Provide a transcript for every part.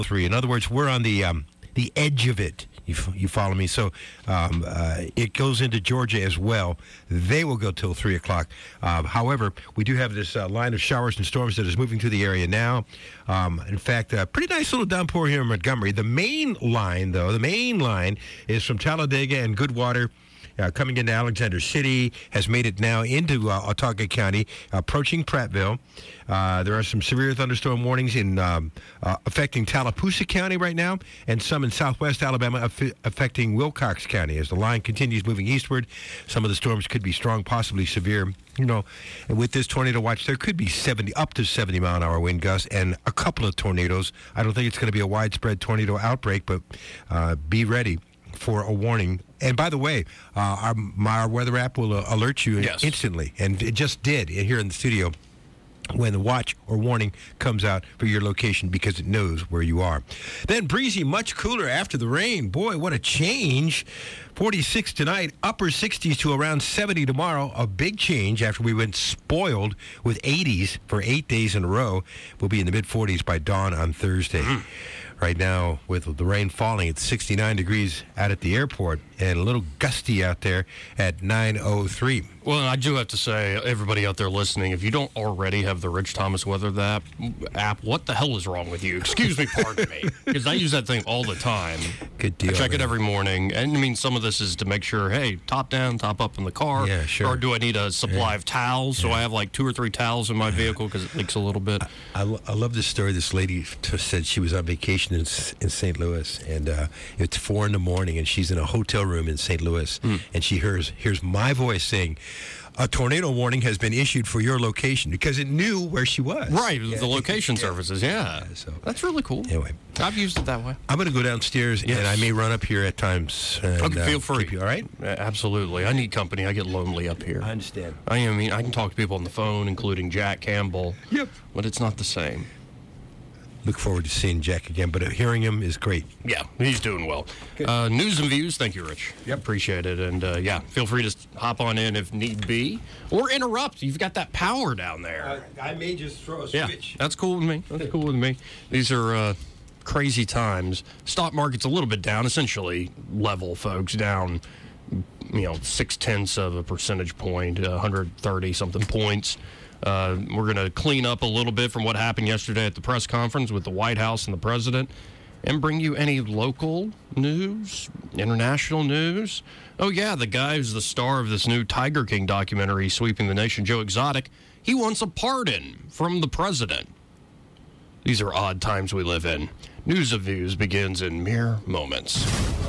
3. In other words, we're on the edge of it. You follow me? So it goes into Georgia as well. They will go till 3 o'clock. However, we do have this line of showers and storms that is moving to the area now. In fact, a pretty nice little downpour here in Montgomery. The main line is from Talladega and Goodwater. Coming into Alexander City, has made it now into Autauga County, approaching Prattville. There are some severe thunderstorm warnings affecting Tallapoosa County right now, and some in southwest Alabama affecting Wilcox County. As the line continues moving eastward, some of the storms could be strong, possibly severe. And with this tornado watch, there could be up to 70 mile an hour wind gusts and a couple of tornadoes. I don't think it's going to be a widespread tornado outbreak, but be ready for a warning. And by the way, our weather app will alert you instantly, and it just did here in the studio when the watch or warning comes out for your location because it knows where you are. Then breezy, much cooler after the rain. Boy, what a change. 46 tonight, upper 60s to around 70 tomorrow. A big change after we went spoiled with 80s for 8 days in a row. We'll be in the mid-40s by dawn on Thursday. Right now, with the rain falling, it's 69 degrees out at the airport and a little gusty out there at 9:03. Well, I do have to say, everybody out there listening, if you don't already have the Rich Thomas Weather app, what the hell is wrong with you? Excuse me, pardon me, because I use that thing all the time. Good deal. I check it every morning, and I mean, some of this is to make sure, hey, top down, top up in the car. Yeah, sure. Or do I need a supply of towels? So I have like 2 or 3 towels in my vehicle because it leaks a little bit. I love this story. This lady said she was on vacation in St. Louis, and it's 4 in the morning, and she's in a hotel room in St. Louis, and she hears my voice saying, "A tornado warning has been issued for your location," because it knew where she was. Right, the location services, so that's really cool. Anyway, I've used it that way. I'm going to go downstairs, and I may run up here at times. And, okay, feel free. Keep you, all right? Absolutely. I need company. I get lonely up here. I understand. I can talk to people on the phone, including Jack Campbell. Yep. But it's not the same. Look forward to seeing Jack again, but hearing him is great. Yeah, he's doing well. News and views, thank you, Rich. Yep. Appreciate it. And, feel free to hop on in if need be. Or interrupt. You've got that power down there. I may just throw a switch. That's cool with me. These are crazy times. Stock market's a little bit down, essentially level, folks, down, 0.6 of a percentage point, 130-something points. We're going to clean up a little bit from what happened yesterday at the press conference with the White House and the president and bring you any local news, international news. Oh, yeah, the guy who's the star of this new Tiger King documentary sweeping the nation, Joe Exotic, he wants a pardon from the president. These are odd times we live in. News of Views begins in mere moments.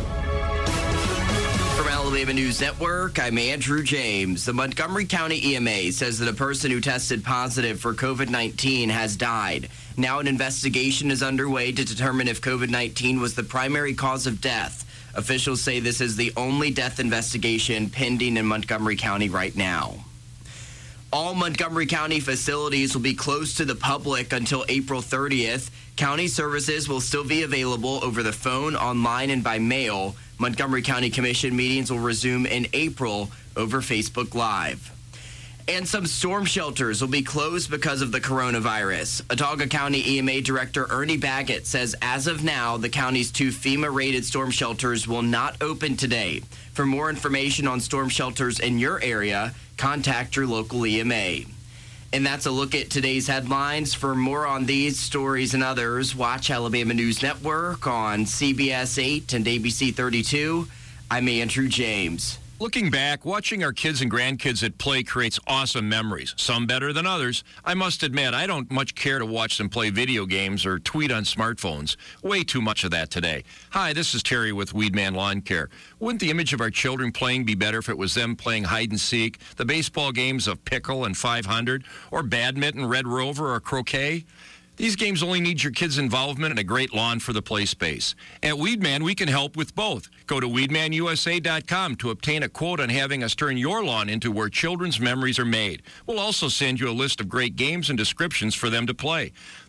From Alabama News Network, I'm Andrew James. The Montgomery County EMA says that a person who tested positive for COVID-19 has died. Now an investigation is underway to determine if COVID-19 was the primary cause of death. Officials say this is the only death investigation pending in Montgomery County right now. All Montgomery County facilities will be closed to the public until April 30th. County services will still be available over the phone, online, and by mail. Montgomery County Commission meetings will resume in April over Facebook Live. And some storm shelters will be closed because of the coronavirus. Autauga County EMA Director Ernie Baggett says as of now, the county's 2 FEMA-rated storm shelters will not open today. For more information on storm shelters in your area, contact your local EMA. And that's a look at today's headlines. For more on these stories and others, watch Alabama News Network on CBS 8 and ABC 32. I'm Andrew James. Looking back, watching our kids and grandkids at play creates awesome memories, some better than others. I must admit, I don't much care to watch them play video games or tweet on smartphones. Way too much of that today. Hi, this is Terry with Weedman Lawn Care. Wouldn't the image of our children playing be better if it was them playing hide and seek, the baseball games of Pickle and 500, or badminton, Red Rover, or croquet? These games only need your kids' involvement and a great lawn for the play space. At Weedman, we can help with both. Go to weedmanusa.com to obtain a quote on having us turn your lawn into where children's memories are made. We'll also send you a list of great games and descriptions for them to play.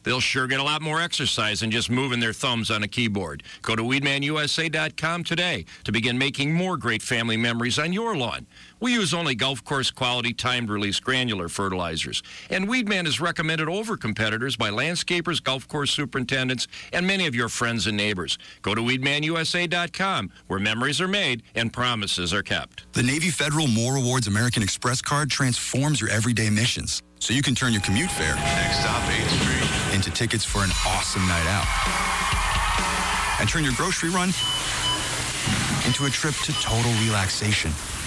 They'll sure get a lot more exercise than just moving their thumbs on a keyboard. Go to WeedmanUSA.com today to begin making more great family memories on your lawn. We use only golf course quality timed release granular fertilizers. And Weedman is recommended over competitors by landscapers, golf course superintendents, and many of your friends and neighbors. Go to WeedmanUSA.com, where memories are made and promises are kept. The Navy Federal More Rewards American Express card transforms your everyday missions, so you can turn your commute fare, next stop 8th Street, into tickets for an awesome night out. And turn your grocery run into a trip to total relaxation.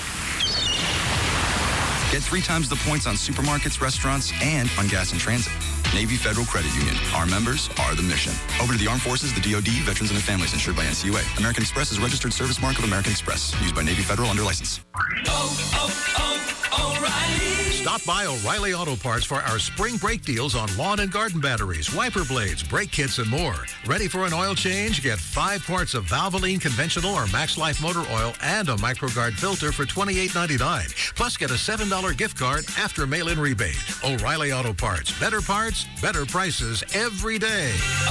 Get 3 times the points on supermarkets, restaurants, and on gas and transit. Navy Federal Credit Union. Our members are the mission. Over to the Armed Forces, the DoD, veterans, and their families, insured by NCUA. American Express is a registered service mark of American Express. Used by Navy Federal under license. O'Reilly. Stop by O'Reilly Auto Parts for our spring break deals on lawn and garden batteries, wiper blades, brake kits, and more. Ready for an oil change? Get 5 quarts of Valvoline conventional or Max Life motor oil and a MicroGuard filter for $28.99. Plus, get a $7 gift card after mail-in rebate. O'Reilly Auto Parts. Better parts, better prices every day.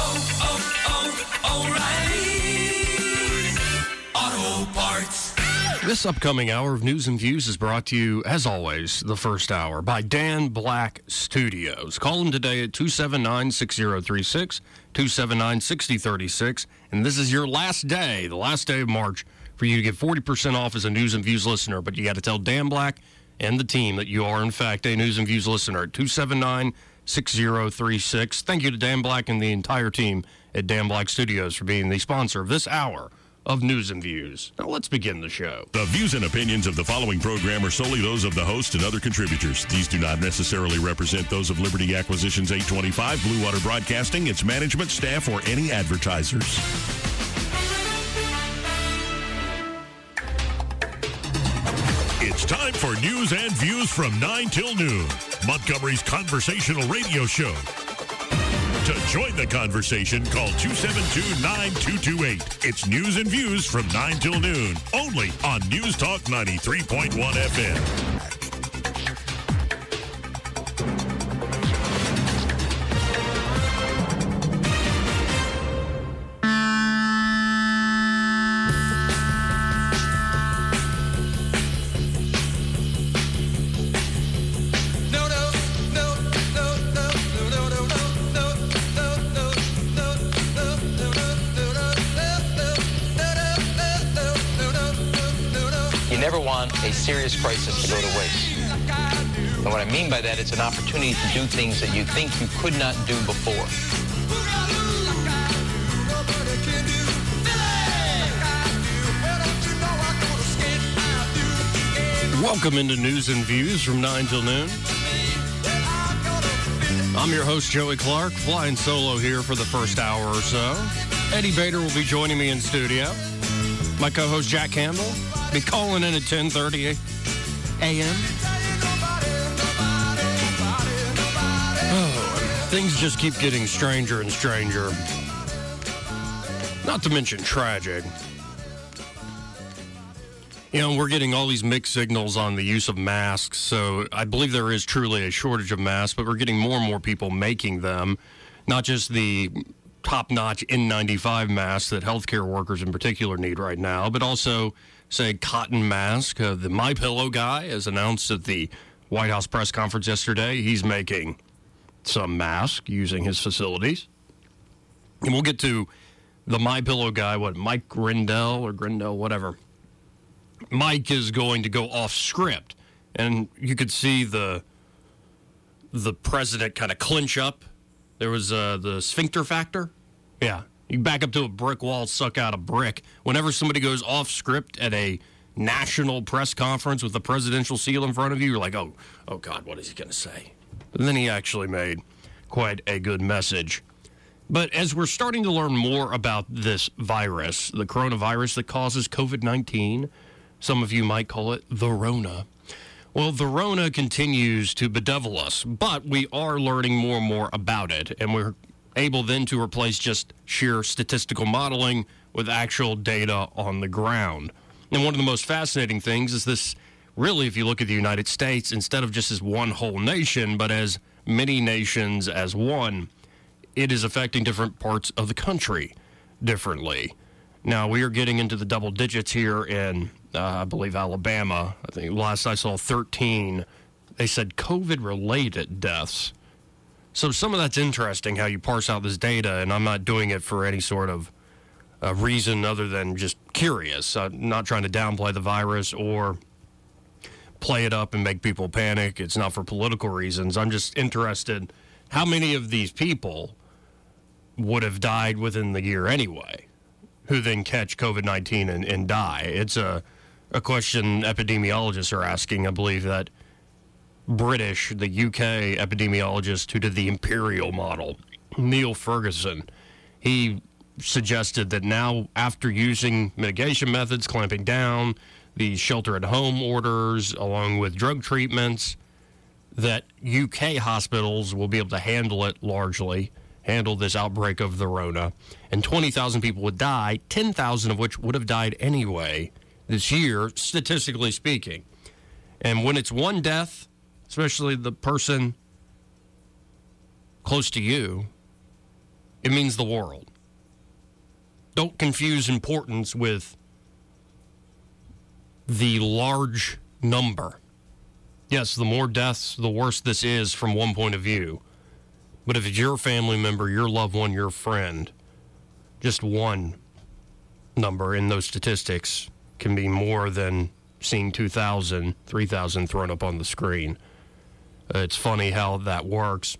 O'Reilly Auto Parts. This upcoming hour of News and Views is brought to you, as always, the first hour, by Dan Black Studios. Call them today at 279-6036, 279-6036, and this is your last day, the last day of March, for you to get 40% off as a News and Views listener. But you got to tell Dan Black and the team that you are, in fact, a News and Views listener at 279-6036. Thank you to Dan Black and the entire team at Dan Black Studios for being the sponsor of this hour of News and Views. Now let's begin the show. The views and opinions of the following program are solely those of the host and other contributors. These do not necessarily represent those of Liberty Acquisitions 825, Blue Water Broadcasting, its management, staff, or any advertisers. It's time for News and Views from 9 till noon, Montgomery's conversational radio show. To join the conversation, call 272-9228. It's News and Views from 9 till noon, only on News Talk 93.1 FM. A serious crisis to go to waste. And what I mean by that, it's an opportunity to do things that you think you could not do before. Welcome into News and Views from 9 till noon. I'm your host, Joey Clark, flying solo here for the first hour or so. Eddie Bader will be joining me in studio. My co-host, Jack Campbell, be calling in at 10:30 a.m. Oh, things just keep getting stranger and stranger. Not to mention tragic. You know, we're getting all these mixed signals on the use of masks, so I believe there is truly a shortage of masks, but we're getting more and more people making them, not just the top-notch N95 masks that healthcare workers in particular need right now, but also, say, cotton mask. The MyPillow guy, as announced at the White House press conference yesterday, he's making some masks using his facilities. And we'll get to the MyPillow guy, Mike Grindell, whatever. Mike is going to go off script, and you could see the president kind of clinch up. There was the sphincter factor. Yeah, you back up to a brick wall, suck out a brick. Whenever somebody goes off script at a national press conference with the presidential seal in front of you, you're like, oh God, what is he going to say? And then he actually made quite a good message. But as we're starting to learn more about this virus, the coronavirus that causes COVID-19, some of you might call it the Rona. Well, the Rona continues to bedevil us, but we are learning more and more about it, and we're able then to replace just sheer statistical modeling with actual data on the ground. And one of the most fascinating things is this, really, if you look at the United States, instead of just as one whole nation, but as many nations as one, it is affecting different parts of the country differently. Now, we are getting into the double digits here in, I believe, Alabama. I think last I saw 13, they said COVID-related deaths. So some of that's interesting, how you parse out this data, and I'm not doing it for any sort of reason other than just curious. I'm not trying to downplay the virus or play it up and make people panic. It's not for political reasons. I'm just interested how many of these people would have died within the year anyway, who then catch COVID-19 and die. It's a question epidemiologists are asking. I believe that the UK epidemiologist who did the Imperial model, Neil Ferguson, he suggested that now, after using mitigation methods, clamping down, the shelter-at-home orders, along with drug treatments, that UK hospitals will be able to handle it largely, handle this outbreak of the Rona, and 20,000 people would die, 10,000 of which would have died anyway this year, statistically speaking. And when it's one death, especially the person close to you, it means the world. Don't confuse importance with the large number. Yes, the more deaths, the worse this is from one point of view. But if it's your family member, your loved one, your friend, just one number in those statistics can be more than seeing 2,000, 3,000 thrown up on the screen. It's funny how that works.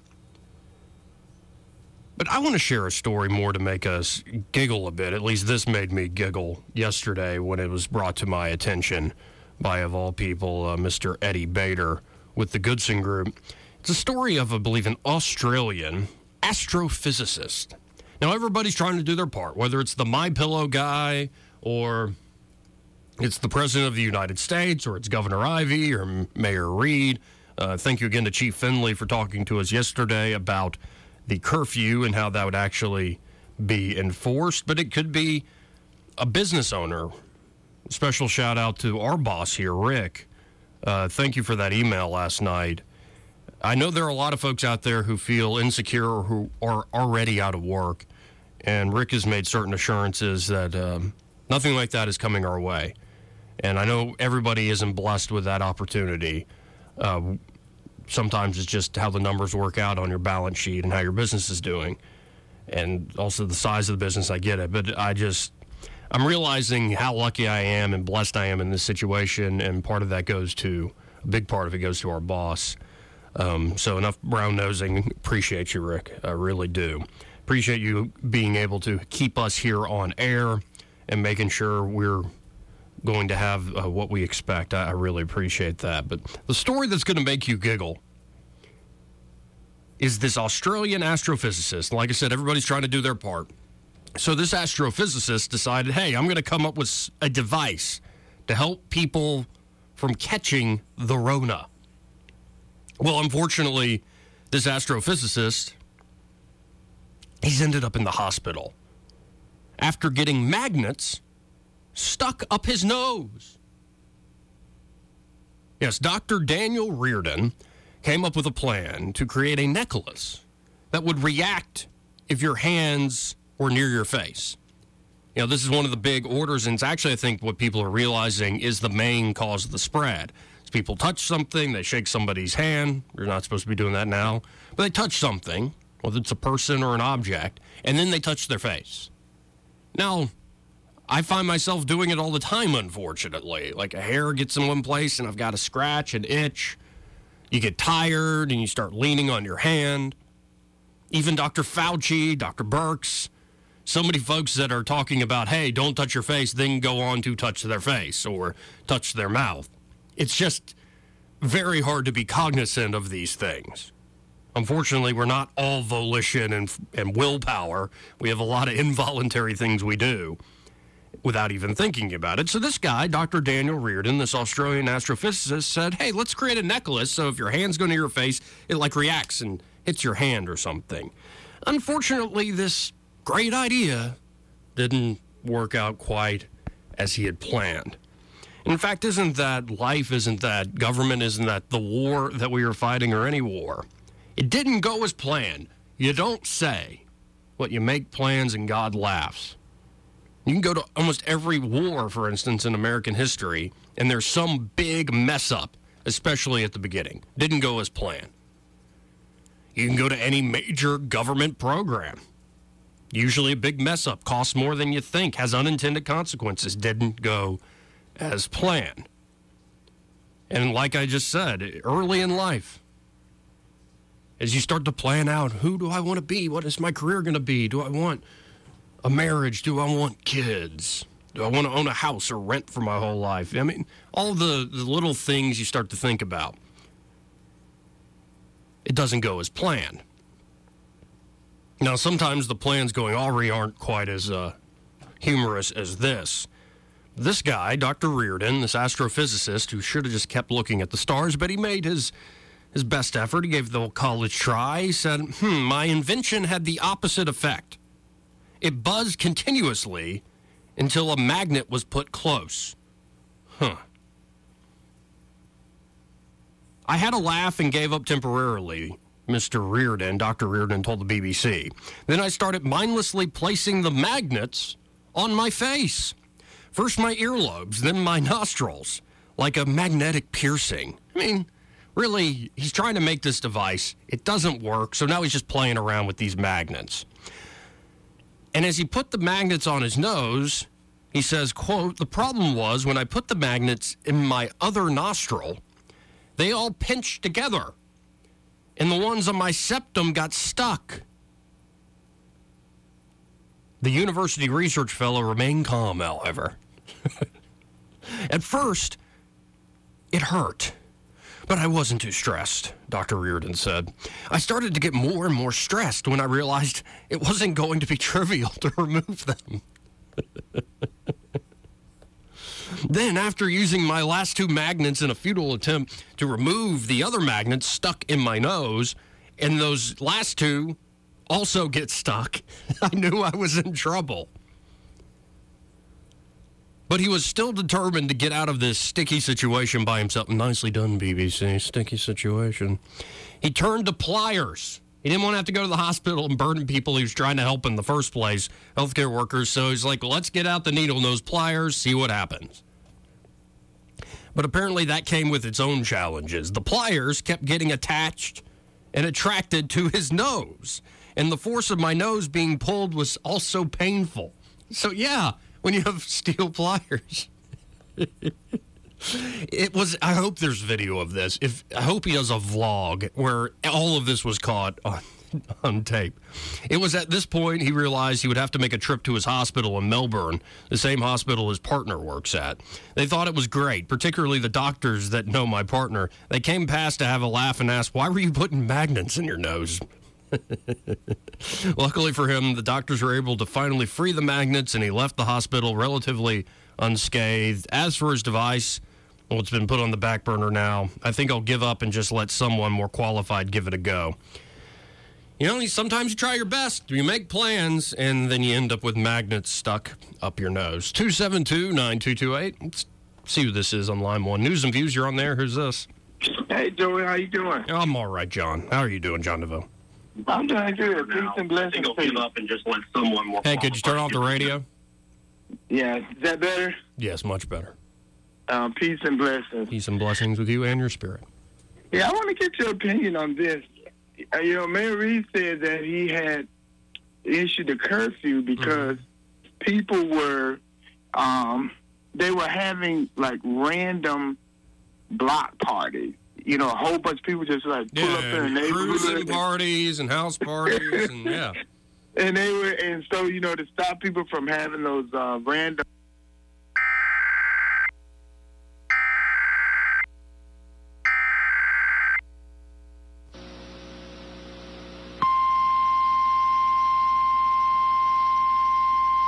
But I want to share a story more to make us giggle a bit. At least this made me giggle yesterday when it was brought to my attention by, of all people, Mr. Eddie Bader with the Goodson Group. It's a story of, I believe, an Australian astrophysicist. Now, everybody's trying to do their part, whether it's the MyPillow guy or it's the President of the United States or it's Governor Ivey or Mayor Reed. Thank you again to Chief Finley for talking to us yesterday about the curfew and how that would actually be enforced. But it could be a business owner. Special shout out to our boss here, Rick. Thank you for that email last night. I know there are a lot of folks out there who feel insecure or who are already out of work. And Rick has made certain assurances that nothing like that is coming our way. And I know everybody isn't blessed with that opportunity. Sometimes it's just how the numbers work out on your balance sheet and how your business is doing. And also the size of the business, I get it. But I'm realizing how lucky I am and blessed I am in this situation. And a big part of it goes to our boss. So enough brown nosing. Appreciate you, Rick. I really do. Appreciate you being able to keep us here on air and making sure we're going to have what we expect. I really appreciate that. But the story that's going to make you giggle is this Australian astrophysicist. Like I said, everybody's trying to do their part. So this astrophysicist decided, hey, I'm going to come up with a device to help people from catching the Rona. Well, unfortunately, this astrophysicist, he's ended up in the hospital after getting magnets stuck up his nose. Yes, Dr. Daniel Reardon came up with a plan to create a necklace that would react if your hands were near your face. You know, this is one of the big orders, and it's actually, I think, what people are realizing is the main cause of the spread. As people touch something, they shake somebody's hand. You're not supposed to be doing that now. But they touch something, whether it's a person or an object, and then they touch their face. Now, I find myself doing it all the time, unfortunately. Like a hair gets in one place and I've got a scratch, an itch. You get tired and you start leaning on your hand. Even Dr. Fauci, Dr. Birx, so many folks that are talking about, hey, don't touch your face, then go on to touch their face or touch their mouth. It's just very hard to be cognizant of these things. Unfortunately, we're not all volition and willpower. We have a lot of involuntary things we do without even thinking about it. So this guy, Dr. Daniel Reardon, this Australian astrophysicist, said, hey, let's create a necklace so if your hands go near your face, it like reacts and hits your hand or something. Unfortunately, this great idea didn't work out quite as he had planned. In fact, isn't that life, isn't that government, isn't that the war that we are fighting or any war? It didn't go as planned. You don't say. what you make plans and God laughs. You can go to almost every war, for instance, in American history, and there's some big mess up, especially at the beginning. Didn't go as planned. You can go to any major government program. Usually a big mess up, costs more than you think, has unintended consequences, didn't go as planned. And like I just said, early in life, as you start to plan out, who do I want to be? What is my career going to be? Do I want a marriage? Do I want kids? Do I want to own a house or rent for my whole life? I mean, all the little things you start to think about. It doesn't go as planned. Now, sometimes the plans going already aren't quite as humorous as this. This guy, Dr. Reardon, this astrophysicist who should have just kept looking at the stars, but he made his best effort. He gave the whole college try. He said, my invention had the opposite effect. It buzzed continuously until a magnet was put close. I had a laugh and gave up temporarily, Mr. Reardon, Dr. Reardon told the BBC. Then I started mindlessly placing the magnets on my face. First my earlobes, then my nostrils, like a magnetic piercing. I mean, really, he's trying to make this device. It doesn't work, so now he's just playing around with these magnets. And as he put the magnets on his nose, he says, quote, the problem was when I put the magnets in my other nostril, they all pinched together, and the ones on my septum got stuck. The university research fellow remained calm, however. At first, it hurt, but I wasn't too stressed, Dr. Reardon said. I started to get more and more stressed when I realized it wasn't going to be trivial to remove them. Then, after using my last two magnets in a futile attempt to remove the other magnets stuck in my nose, and those last two also get stuck, I knew I was in trouble. But he was still determined to get out of this sticky situation by himself. Nicely done, BBC. Sticky situation. He turned to pliers. He didn't want to have to go to the hospital and burden people he was trying to help in the first place, healthcare workers. So he's like, well, let's get out the needle nose pliers, see what happens. But apparently that came with its own challenges. The pliers kept getting attached and attracted to his nose. And the force of my nose being pulled was also painful. So, yeah, when you have steel pliers. It was, I hope there's video of this. I hope he does a vlog where all of this was caught on tape. It was at this point he realized he would have to make a trip to his hospital in Melbourne, the same hospital his partner works at. They thought it was great, particularly the doctors that know my partner. They came past to have a laugh and asked, why were you putting magnets in your nose? Luckily for him, the doctors were able to finally free the magnets, and he left the hospital relatively unscathed. As for his device, well, it's been put on the back burner now. I think I'll give up and just let someone more qualified give it a go. You know, sometimes you try your best. You make plans, and then you end up with magnets stuck up your nose. 272-9228. Let's see who this is on line one. News and Views, you're on there. Who's this? Hey, Joey, how you doing? I'm all right, John. How are you doing, John DeVoe? I'm doing good. Peace and blessings. Give up and just let someone more. Hey, could you turn off the radio? Yeah, is that better? Yes, much better. Peace and blessings. Peace and blessings with you and your spirit. Yeah, I want to get your opinion on this. Mayor Reed said that he had issued a curfew because people were, they were having like random block parties. You know, a whole bunch of people just like pull up in the neighborhood. Cruising parties and house parties and yeah. And so, you know, to stop people from having those random.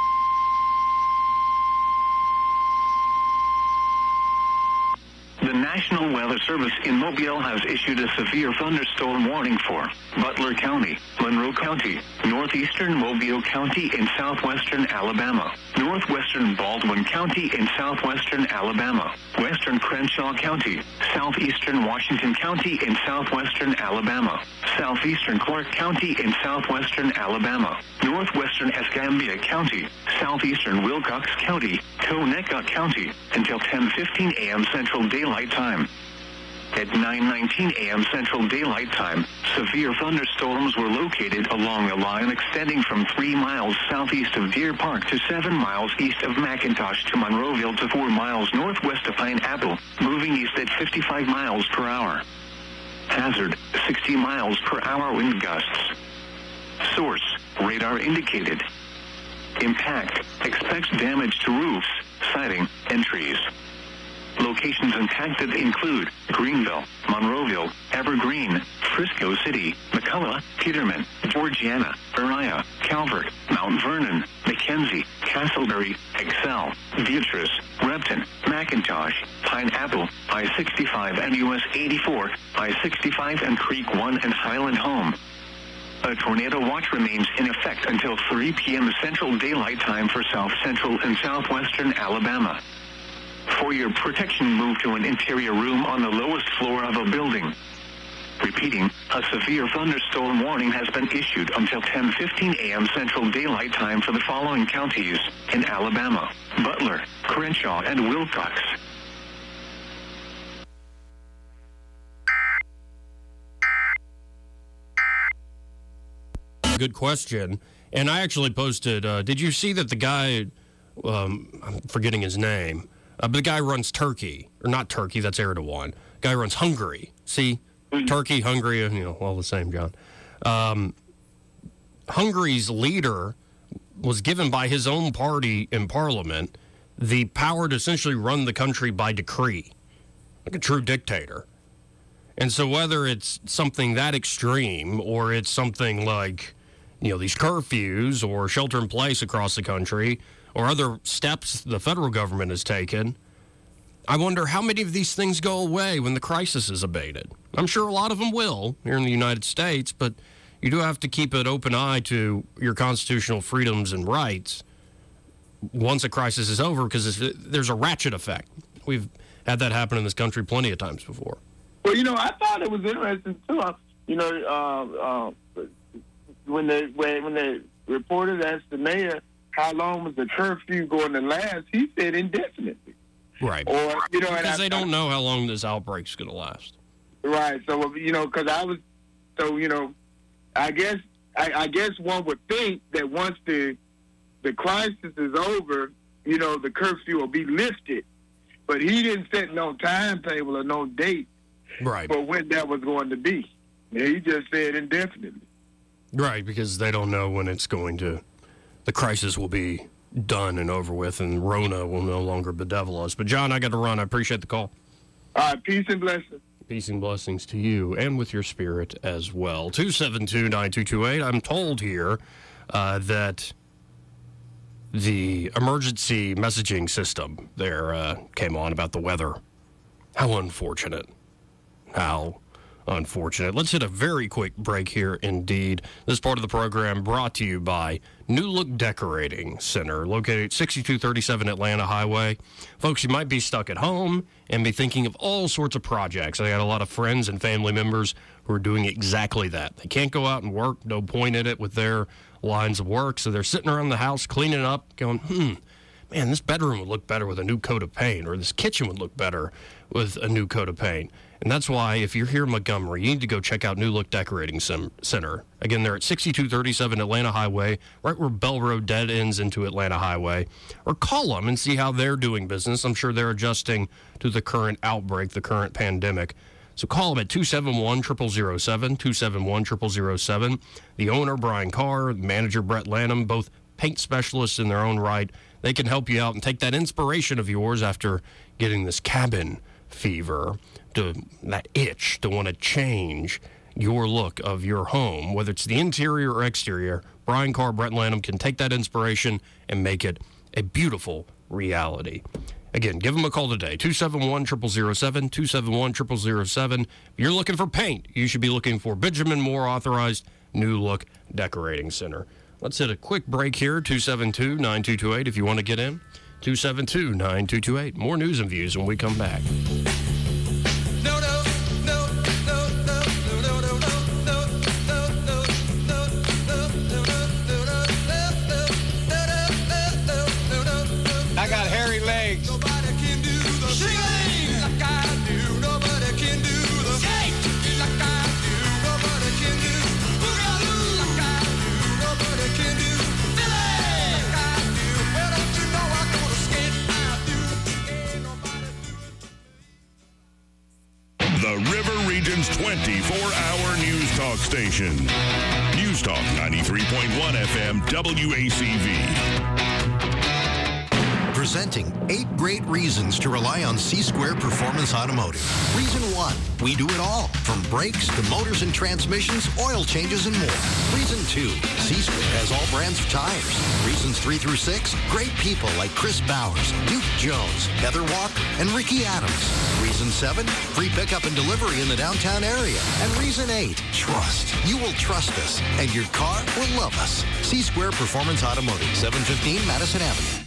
The National Weather Service in Mobile has issued a severe thunderstorm warning for Butler County, Monroe County, northeastern Mobile County in southwestern Alabama, northwestern Baldwin County in southwestern Alabama, western Crenshaw County, southeastern Washington County in southwestern Alabama, southeastern Clark County in southwestern Alabama, northwestern Escambia County, southeastern Wilcox County, Conecuh County, until 10:15 a.m. Central Daylight Time. At 9:19 a.m. Central Daylight Time, severe thunderstorms were located along a line extending from 3 miles southeast of Deer Park to 7 miles east of McIntosh to Monroeville to 4 miles northwest of Pineapple, moving east at 55 miles per hour. Hazard, 60 miles per hour wind gusts. Source, radar indicated. Impact, expects damage to roofs, siding, and trees. Locations impacted include Greenville, Monroeville, Evergreen, Frisco City, McCullough, Peterman, Georgiana, Uriah, Calvert, Mount Vernon, McKenzie, Castleberry, Excel, Beatrice, Repton, McIntosh, Pineapple, I-65 and US 84, I-65 and Creek 1 and Highland Home. A tornado watch remains in effect until 3 p.m. Central Daylight Time for South Central and Southwestern Alabama. For your protection, move to an interior room on the lowest floor of a building. Repeating, a severe thunderstorm warning has been issued until 10:15 a.m. Central Daylight Time for the following counties in Alabama: Butler, Crenshaw, and Wilcox. Good question. And I actually posted, did you see that the guy, I'm forgetting his name, but the guy runs Turkey, or not Turkey, that's Erdogan. Guy runs Hungary. See, Turkey, Hungary, all the same, John. Hungary's leader was given by his own party in parliament the power to essentially run the country by decree, like a true dictator. And so whether it's something that extreme or it's something like, these curfews or shelter in place across the country or other steps the federal government has taken, I wonder how many of these things go away when the crisis is abated. I'm sure a lot of them will here in the United States, but you do have to keep an open eye to your constitutional freedoms and rights once a crisis is over, because there's a ratchet effect. We've had that happen in this country plenty of times before. Well, I thought it was interesting, too. When they reported as the mayor how long was the curfew going to last, he said indefinitely. Right. Or, because they don't know how long this outbreak's going to last. Right. So, because I guess one would think that once the crisis is over, the curfew will be lifted. But he didn't set no timetable or no date for when that was going to be. He just said indefinitely. Right, because they don't know when the crisis will be done and over with, and Rona will no longer bedevil us. But, John, I got to run. I appreciate the call. All right, peace and blessings. Peace and blessings to you and with your spirit as well. 272-9228. I'm told here that the emergency messaging system there came on about the weather. How unfortunate. How unfortunate. Let's hit a very quick break here indeed. This part of the program brought to you by New Look Decorating Center, located at 6237 Atlanta Highway. Folks, you might be stuck at home and be thinking of all sorts of projects. I got a lot of friends and family members who are doing exactly that. They can't go out and work, no point in it with their lines of work, so they're sitting around the house cleaning up, going, man, this bedroom would look better with a new coat of paint, or this kitchen would look better with a new coat of paint. And that's why, if you're here in Montgomery, you need to go check out New Look Decorating Center. Again, they're at 6237 Atlanta Highway, right where Bell Road dead ends into Atlanta Highway. Or call them and see how they're doing business. I'm sure they're adjusting to the current outbreak, the current pandemic. So call them at 271-0007, 271-0007. The owner, Brian Carr, manager, Brett Lanham, both paint specialists in their own right. They can help you out and take that inspiration of yours after getting this cabin fever, that itch to want to change your look of your home, whether it's the interior or exterior. Brian Carr, Brett Lanham can take that inspiration and make it a beautiful reality. Again, give them a call today, 271-0007, 271-0007. If you're looking for paint, you should be looking for Benjamin Moore Authorized New Look Decorating Center. Let's hit a quick break here, 272-9228 if you want to get in. 272-9228. More news and views when we come back. I got hairy legs. Nobody can do the shake like I do. Nobody can do the shake like I do. Nobody can do boogaloo like I do. Nobody can do Philly like I do. Well, don't you know I go to skate? I do. Ain't nobody do. The River Region's 24-hour news talk station. News Talk 93.1 FM WACV. Presenting 8 great reasons to rely on C-Square Performance Automotive. Reason 1, we do it all, from brakes to motors and transmissions, oil changes, and more. Reason 2, C-Square has all brands of tires. Reasons 3 through 6, great people like Chris Bowers, Duke Jones, Heather Walker, and Ricky Adams. Reason 7, free pickup and delivery in the downtown area. And Reason 8, trust. You will trust us, and your car will love us. C-Square Performance Automotive, 715 Madison Avenue.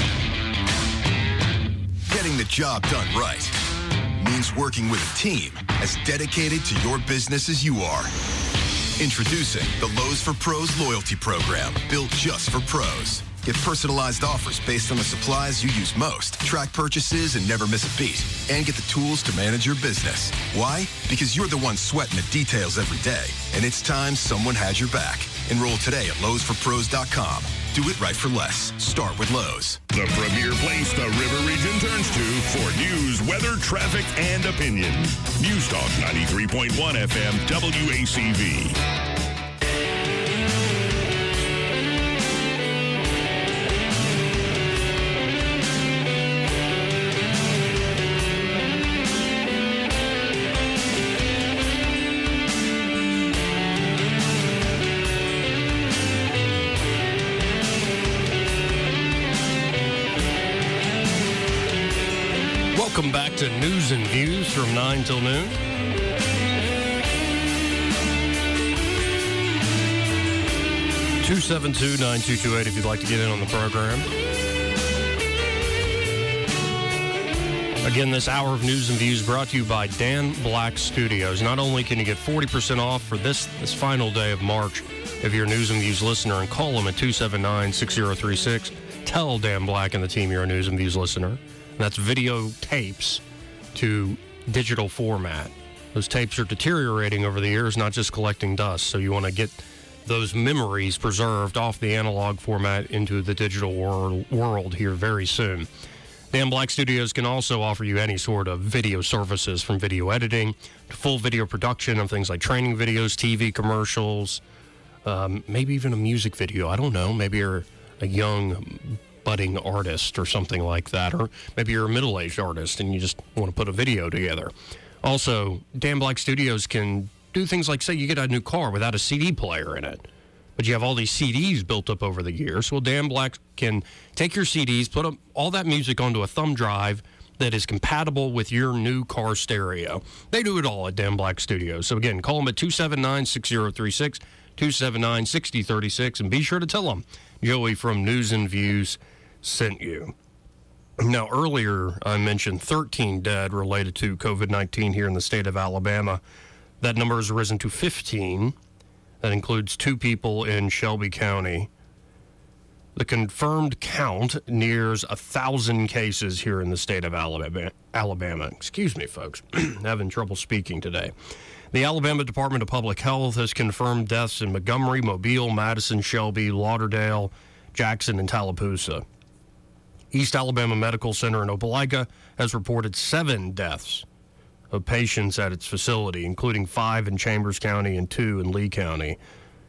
Getting the job done right means working with a team as dedicated to your business as you are. Introducing the Lowe's for Pros loyalty program, built just for pros. Get personalized offers based on the supplies you use most. Track purchases and never miss a beat. And get the tools to manage your business. Why? Because you're the one sweating the details every day. And it's time someone had your back. Enroll today at lowesforpros.com. Do it right for less. Start with Lowe's. The premier place the River Region turns to for news, weather, traffic, and opinion. News Talk 93.1 FM WACV. Welcome back to News and Views from 9 till noon. (272-9228) if you'd like to get in on the program. Again, this hour of News and Views brought to you by Dan Black Studios. Not only can you get 40% off for this final day of March if you're a News and Views listener, and call them at 279-6036. Tell Dan Black and the team you're a News and Views listener. That's video tapes to digital format. Those tapes are deteriorating over the years, not just collecting dust. So you want to get those memories preserved off the analog format into the digital world here very soon. Dan Black Studios can also offer you any sort of video services, from video editing to full video production of things like training videos, TV commercials, maybe even a music video. I don't know. Maybe you're a young budding artist or something like that, or maybe you're a middle-aged artist and you just want to put a video together. Also, Dan Black Studios can do things like, say you get a new car without a CD player in it, but you have all these CDs built up over the years. Well, Dan Black can take your CDs, put all that music onto a thumb drive that is compatible with your new car stereo. They do it all at Dan Black Studios. So again, call them at 279-6036, 279-6036, and be sure to tell them Joey from News and Views sent you. Now, earlier I mentioned 13 dead related to COVID-19 here in the state of Alabama. That number has risen to 15. That includes 2 people in Shelby County. The confirmed count nears 1,000 cases here in the state of Alabama. Excuse me, folks. Having trouble speaking today. The Alabama Department of Public Health has confirmed deaths in Montgomery, Mobile, Madison, Shelby, Lauderdale, Jackson, and Tallapoosa. East Alabama Medical Center in Opelika has reported 7 deaths of patients at its facility, including 5 in Chambers County and 2 in Lee County.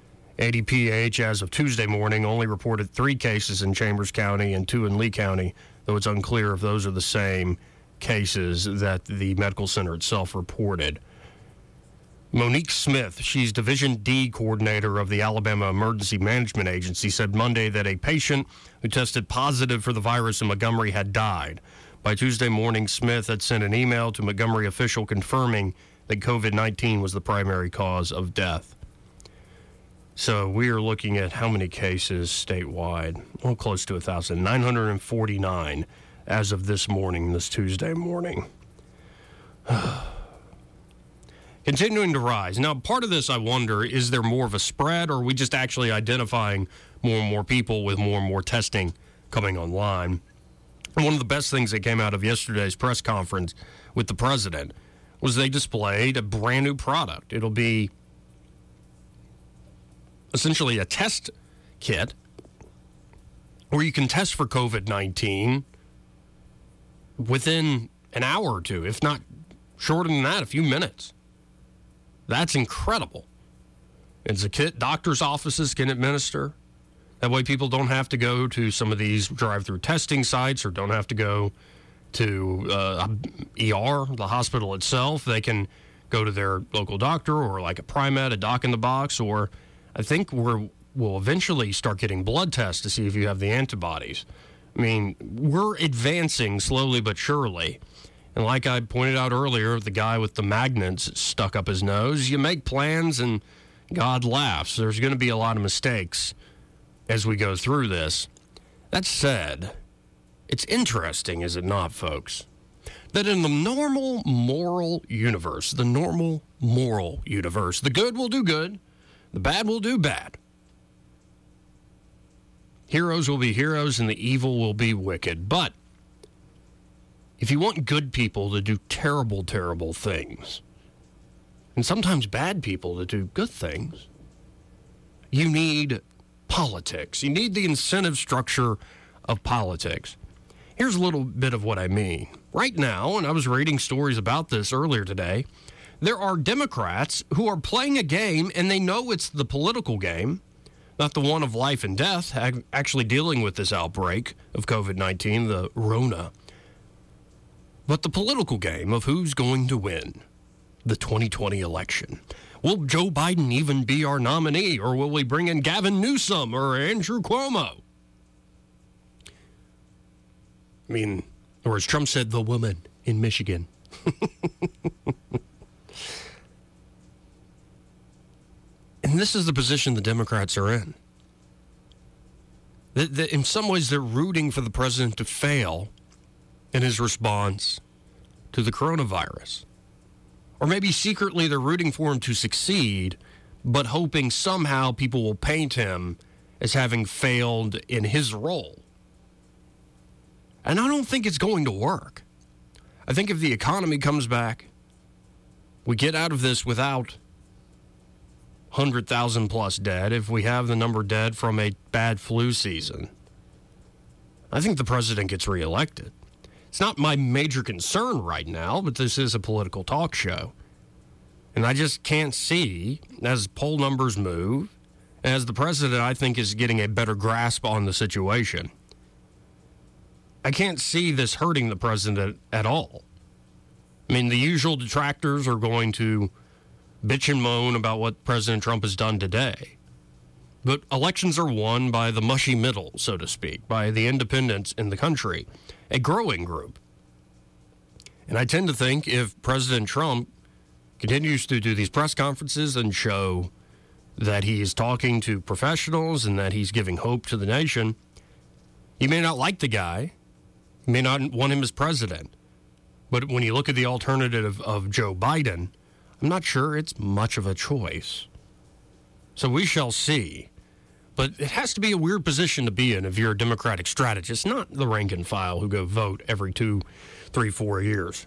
ADPH, as of Tuesday morning, only reported 3 cases in Chambers County and 2 in Lee County, though it's unclear if those are the same cases that the medical center itself reported. Monique Smith, she's Division D coordinator of the Alabama Emergency Management Agency, said Monday that a patient who tested positive for the virus in Montgomery had died. By Tuesday morning, Smith had sent an email to Montgomery official confirming that COVID-19 was the primary cause of death. So we are looking at how many cases statewide? Well, close to 1,000. 949 as of this morning, this Tuesday morning. Continuing to rise. Now, part of this, I wonder, is there more of a spread, or are we just actually identifying more and more people with more and more testing coming online? And one of the best things that came out of yesterday's press conference with the president was they displayed a brand new product. It'll be essentially a test kit where you can test for COVID-19 within an hour or two, if not shorter than that, a few minutes. That's incredible. It's a kit doctors' offices can administer. That way people don't have to go to some of these drive-through testing sites or don't have to go to ER, the hospital itself. They can go to their local doctor or like a Pri-Med, a doc in the box, or I think we'll eventually start getting blood tests to see if you have the antibodies. I mean, we're advancing slowly but surely. And like I pointed out earlier, the guy with the magnets stuck up his nose, you make plans and God laughs. There's going to be a lot of mistakes as we go through this. That said, it's interesting, is it not, folks, that in the normal moral universe, the good will do good, the bad will do bad. Heroes will be heroes and the evil will be wicked. But if you want good people to do terrible, terrible things, and sometimes bad people to do good things, you need politics. You need the incentive structure of politics. Here's a little bit of what I mean. Right now, and I was reading stories about this earlier today, there are Democrats who are playing a game, and they know it's the political game, not the one of life and death, actually dealing with this outbreak of COVID-19, the Rona, but the political game of who's going to win the 2020 election. Will Joe Biden even be our nominee, or will we bring in Gavin Newsom or Andrew Cuomo? I mean, or as Trump said, the woman in Michigan. And this is the position the Democrats are in. In some ways, they're rooting for the president to fail in his response to the coronavirus. Or maybe secretly they're rooting for him to succeed, but hoping somehow people will paint him as having failed in his role. And I don't think it's going to work. I think if the economy comes back, we get out of this without 100,000 plus dead, if we have the number dead from a bad flu season, I think the president gets reelected. It's not my major concern right now, but this is a political talk show. And I just can't see, as poll numbers move, as the president, I think, is getting a better grasp on the situation, I can't see this hurting the president at all. I mean, the usual detractors are going to bitch and moan about what President Trump has done today. But elections are won by the mushy middle, so to speak, by the independents in the country, a growing group. And I tend to think if President Trump continues to do these press conferences and show that he is talking to professionals and that he's giving hope to the nation, you may not like the guy, you may not want him as president. But when you look at the alternative of Joe Biden, I'm not sure it's much of a choice. So we shall see. But it has to be a weird position to be in if you're a Democratic strategist, not the rank and file who go vote every 2, 3, 4 years.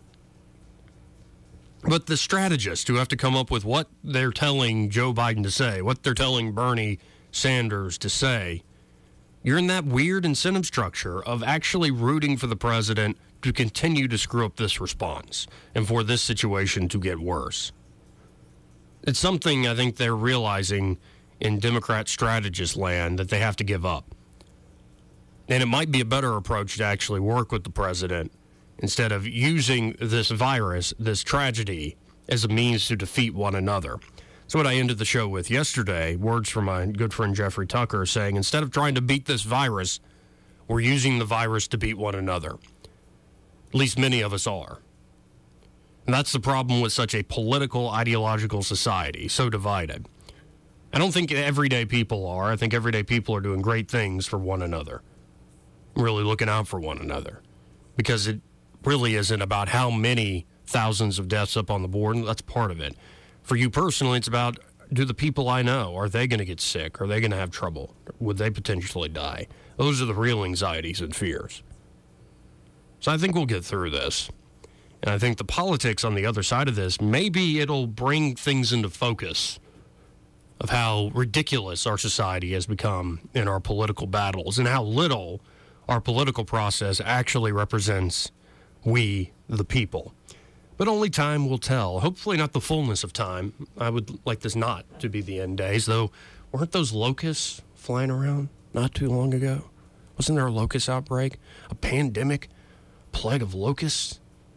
But the strategists who have to come up with what they're telling Joe Biden to say, what they're telling Bernie Sanders to say. You're in that weird incentive structure of actually rooting for the president to continue to screw up this response and for this situation to get worse. It's something I think they're realizing in Democrat strategist land that they have to give up. And it might be a better approach to actually work with the president instead of using this virus, this tragedy, as a means to defeat one another. That's what I ended the show with yesterday. Words from my good friend Jeffrey Tucker saying, instead of trying to beat this virus, we're using the virus to beat one another. At least many of us are. And that's the problem with such a political, ideological society, so divided. I don't think everyday people are. I think everyday people are doing great things for one another, really looking out for one another, because it really isn't about how many thousands of deaths up on the board. That's part of it. For you personally, it's about, do the people I know, are they going to get sick? Are they going to have trouble? Would they potentially die? Those are the real anxieties and fears. So I think we'll get through this. And I think the politics on the other side of this, maybe it'll bring things into focus of how ridiculous our society has become in our political battles and how little our political process actually represents we, the people. But only time will tell. Hopefully not the fullness of time. I would like this not to be the end days, though. Weren't those locusts flying around not too long ago? Wasn't there a locust outbreak? A pandemic? Plague of locusts?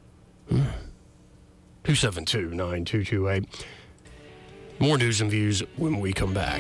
272-9228. More news and views when we come back.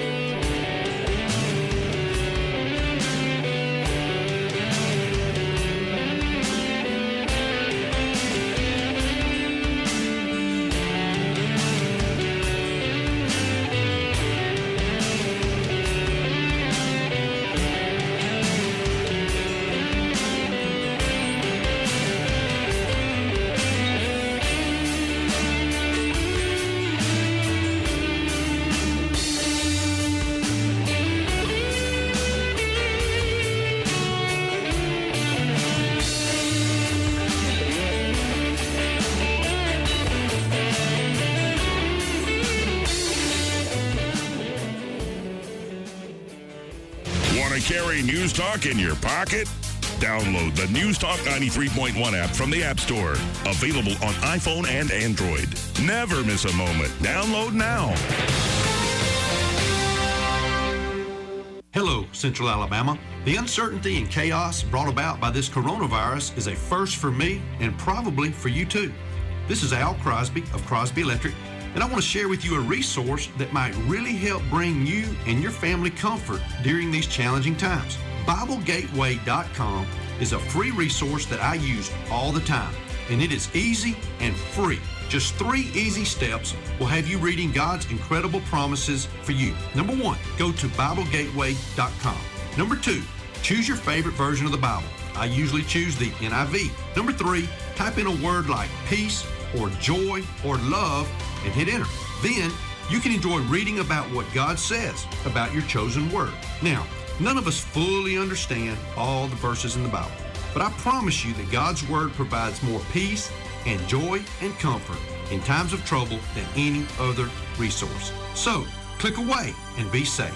Carry News Talk in your pocket? Download the News Talk 93.1 app from the App Store. Available on iPhone and Android. Never miss a moment. Download now. Hello, Central Alabama. The uncertainty and chaos brought about by this coronavirus is a first for me and probably for you too. This is Al Crosby of Crosby Electric, and I want to share with you a resource that might really help bring you and your family comfort during these challenging times. BibleGateway.com is a free resource that I use all the time, and it is easy and free. Just 3 easy steps will have you reading God's incredible promises for you. Number 1, go to BibleGateway.com. Number 2, choose your favorite version of the Bible. I usually choose the NIV. Number 3, type in a word like peace or joy or love and hit enter. Then you can enjoy reading about what God says about your chosen word. Now, none of us fully understand all the verses in the Bible, but I promise you that God's word provides more peace and joy and comfort in times of trouble than any other resource. So, click away and be safe.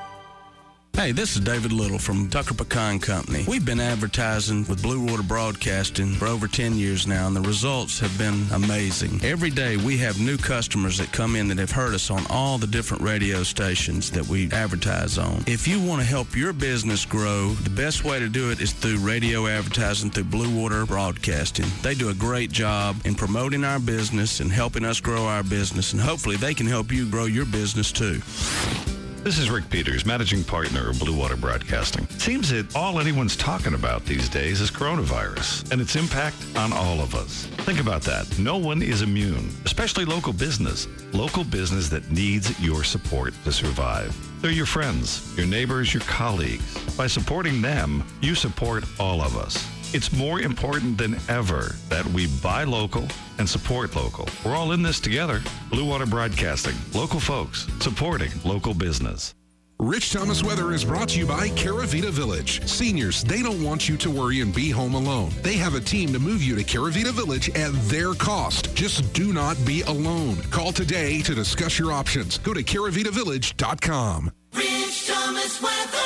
Hey, this is David Little from Tucker Pecan Company. We've been advertising with Blue Water Broadcasting for over 10 years now, and the results have been amazing. Every day we have new customers that come in that have heard us on all the different radio stations that we advertise on. If you want to help your business grow, the best way to do it is through radio advertising through Blue Water Broadcasting. They do a great job in promoting our business and helping us grow our business, and hopefully they can help you grow your business too. This is Rick Peters, managing partner of Blue Water Broadcasting. It seems that all anyone's talking about these days is coronavirus and its impact on all of us. Think about that. No one is immune, especially local business that needs your support to survive. They're your friends, your neighbors, your colleagues. By supporting them, you support all of us. It's more important than ever that we buy local and support local. We're all in this together. Blue Water Broadcasting, local folks supporting local business. Rich Thomas Weather is brought to you by Caravita Village. Seniors, they don't want you to worry and be home alone. They have a team to move you to Caravita Village at their cost. Just do not be alone. Call today to discuss your options. Go to caravitavillage.com. Rich Thomas Weather.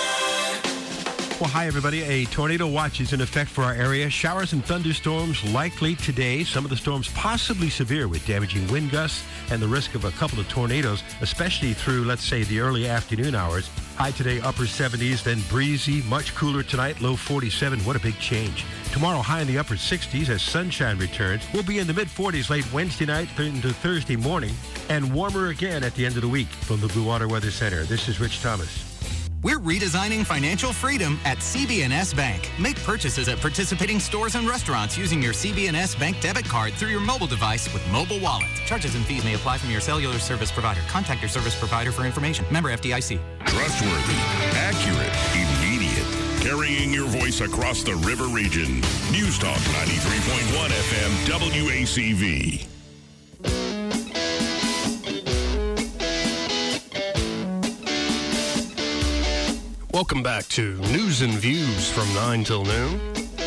Well, hi, everybody. A tornado watch is in effect for our area. Showers and thunderstorms likely today. Some of the storms possibly severe with damaging wind gusts and the risk of a couple of tornadoes, especially through, let's say, the early afternoon hours. High today, upper 70s, then breezy, much cooler tonight, low 47. What a big change. Tomorrow, high in the upper 60s as sunshine returns. We'll be in the mid-40s late Wednesday night into Thursday morning, and warmer again at the end of the week. From the Blue Water Weather Center, this is Rich Thomas. We're redesigning financial freedom at CB&S Bank. Make purchases at participating stores and restaurants using your CB&S Bank debit card through your mobile device with Mobile Wallet. Charges and fees may apply from your cellular service provider. Contact your service provider for information. Member FDIC. Trustworthy, accurate, immediate. Carrying your voice across the river region. News Talk 93.1 FM WACV. Welcome back to News and Views from 9 till noon.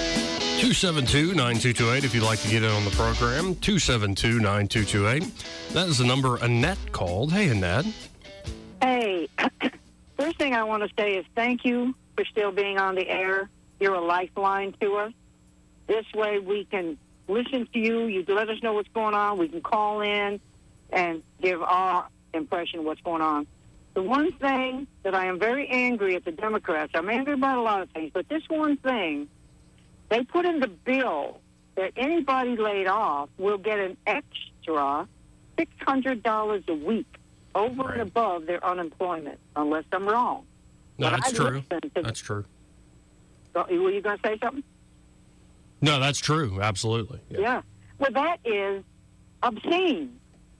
272-9228 if you'd like to get in on the program. 272-9228. That is the number Annette called. Hey, Annette. Hey, first thing I want to say is thank you for still being on the air. You're a lifeline to us. This way we can listen to you. You let us know what's going on. We can call in and give our impression of what's going on. The one thing that I am very angry at the Democrats, I'm angry about a lot of things, but this one thing, they put in the bill that anybody laid off will get an extra $600 a week over and above their unemployment, unless I'm wrong. No, But that's I true. listened to- That's true. Were you going to say something? No, that's true. Absolutely. Yeah. Well, that is obscene.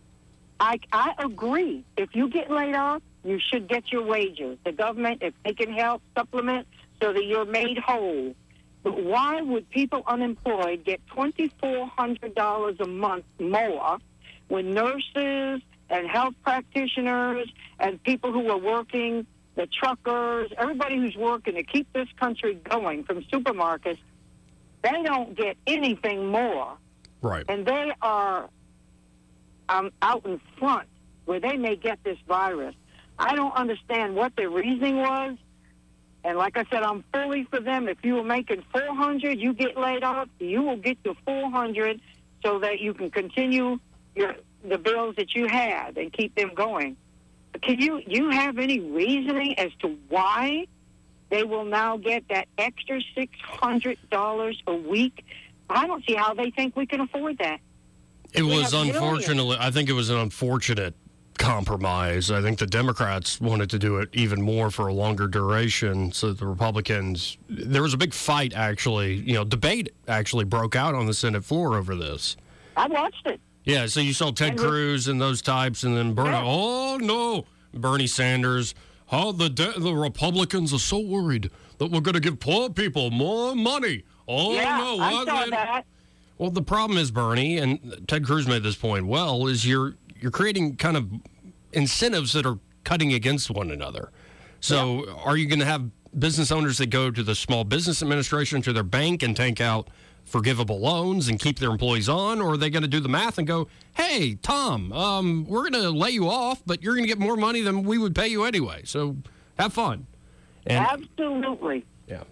I agree. If you get laid off, you should get your wages. The government, if they can help supplement so that you're made whole. But why would people unemployed get $2,400 a month more when nurses and health practitioners and people who are working, the truckers, everybody who's working to keep this country going from supermarkets, they don't get anything more. Right. And they are out in front where they may get this virus. I don't understand what their reasoning was. And like I said, I'm fully for them. If you were making $400, you get laid off, you will get your $400 so that you can continue the bills that you had and keep them going. Can you have any reasoning as to why they will now get that extra $600 a week? I don't see how they think we can afford that. It We was have unfortunately, I think it was an unfortunate compromise. I think the Democrats wanted to do it even more for a longer duration. So the Republicans, there was a big fight actually, debate actually broke out on the Senate floor over this. I watched it. Yeah, so you saw Ted Cruz and those types, and then Bernie, oh no, Bernie Sanders, the Republicans are so worried that we're going to give poor people more money. Oh Yeah, no, I why saw they- that. Well, the problem is, Bernie, and Ted Cruz made this point well, is you're creating kind of incentives that are cutting against one another. So are you going to have business owners that go to the Small Business Administration, to their bank, and take out forgivable loans and keep their employees on? Or are they going to do the math and go, hey, Tom, we're going to lay you off, but you're going to get more money than we would pay you anyway. So have fun. And, Absolutely. Yeah.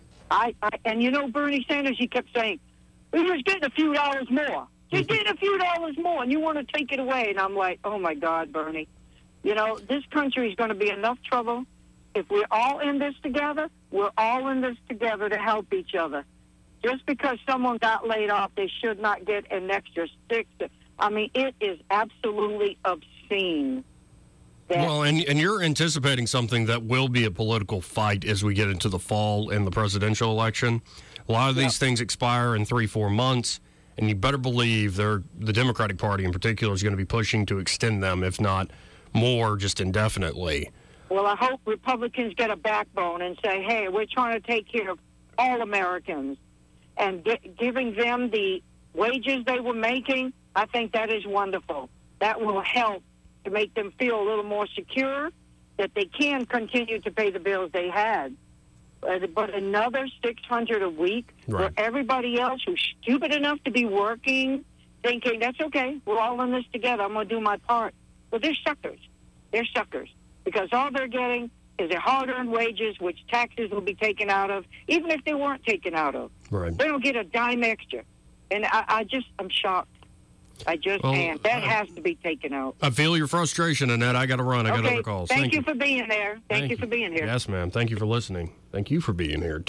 And Bernie Sanders, he kept saying, he was getting a few dollars more. He's getting a few dollars more, and you want to take it away. And I'm like, oh, my God, Bernie. This country is going to be enough trouble. If we're all in this together, we're all in this together to help each other. Just because someone got laid off, they should not get an extra $6. I mean, it is absolutely obscene. Well, and you're anticipating something that will be a political fight as we get into the fall and the presidential election. A lot of these things expire in 3-4 months, and you better believe the Democratic Party in particular is going to be pushing to extend them, if not more, just indefinitely. Well, I hope Republicans get a backbone and say, hey, we're trying to take care of all Americans. And giving them the wages they were making, I think that is wonderful. That will help to make them feel a little more secure that they can continue to pay the bills they had. But another $600 a week for everybody else who's stupid enough to be working, thinking, that's okay, we're all in this together, I'm going to do my part. Well, they're suckers. They're suckers. Because all they're getting is their hard-earned wages, which taxes will be taken out of, even if they weren't taken out of. Right. They don't get a dime extra. And I'm shocked. I just am. That has to be taken out. I feel your frustration, Annette. I got to run. I got other calls. Thank you for being there. Thank you for being here. Yes, ma'am. Thank you for listening. Thank you for being here.